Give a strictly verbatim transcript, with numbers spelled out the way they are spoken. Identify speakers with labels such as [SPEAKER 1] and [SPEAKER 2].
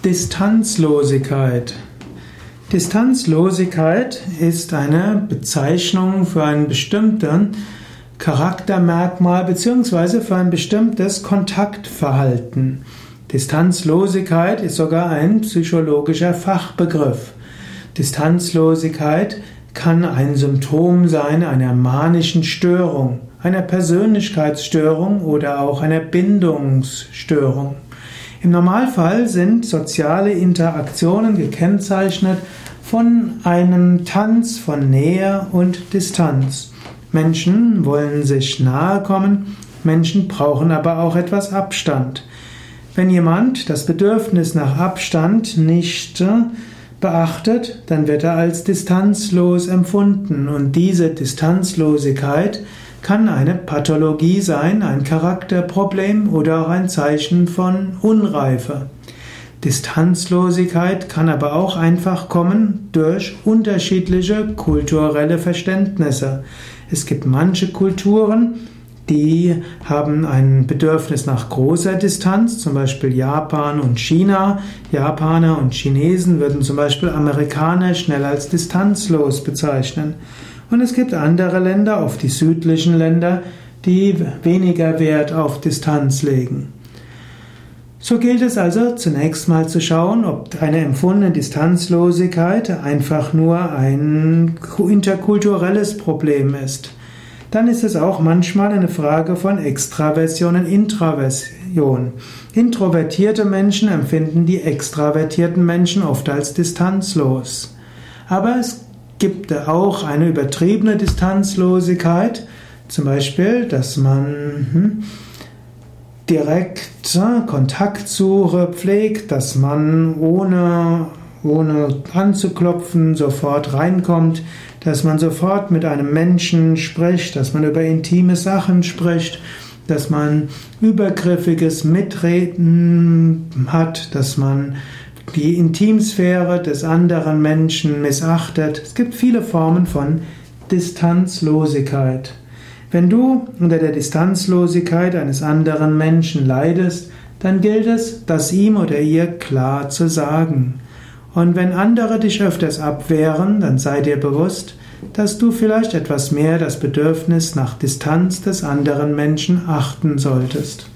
[SPEAKER 1] Distanzlosigkeit. Distanzlosigkeit ist eine Bezeichnung für ein bestimmtes Charaktermerkmal bzw. für ein bestimmtes Kontaktverhalten. Distanzlosigkeit ist sogar ein psychologischer Fachbegriff. Distanzlosigkeit kann ein Symptom sein einer manischen Störung, einer Persönlichkeitsstörung oder auch einer Bindungsstörung. Im Normalfall sind soziale Interaktionen gekennzeichnet von einem Tanz von Nähe und Distanz. Menschen wollen sich nahe kommen, Menschen brauchen aber auch etwas Abstand. Wenn jemand das Bedürfnis nach Abstand nicht beachtet, dann wird er als distanzlos empfunden und diese Distanzlosigkeit kann eine Pathologie sein, ein Charakterproblem oder auch ein Zeichen von Unreife. Distanzlosigkeit kann aber auch einfach kommen durch unterschiedliche kulturelle Verständnisse. Es gibt manche Kulturen, die haben ein Bedürfnis nach großer Distanz, zum Beispiel Japan und China. Japaner und Chinesen würden zum Beispiel Amerikaner schnell als distanzlos bezeichnen. Und es gibt andere Länder, auf die südlichen Länder, die weniger Wert auf Distanz legen. So gilt es also zunächst mal zu schauen, ob eine empfundene Distanzlosigkeit einfach nur ein interkulturelles Problem ist. Dann ist es auch manchmal eine Frage von Extraversion und Introversion. Introvertierte Menschen empfinden die extravertierten Menschen oft als distanzlos. Aber es gibt auch eine übertriebene Distanzlosigkeit, zum Beispiel, dass man hm, direkt äh, Kontaktsuche pflegt, dass man ohne, ohne anzuklopfen sofort reinkommt, dass man sofort mit einem Menschen spricht, dass man über intime Sachen spricht, dass man übergriffiges Mitreden hat, dass man die Intimsphäre des anderen Menschen missachtet. Es gibt viele Formen von Distanzlosigkeit. Wenn du unter der Distanzlosigkeit eines anderen Menschen leidest, dann gilt es, das ihm oder ihr klar zu sagen. Und wenn andere dich öfters abwehren, dann sei dir bewusst, dass du vielleicht etwas mehr das Bedürfnis nach Distanz des anderen Menschen achten solltest.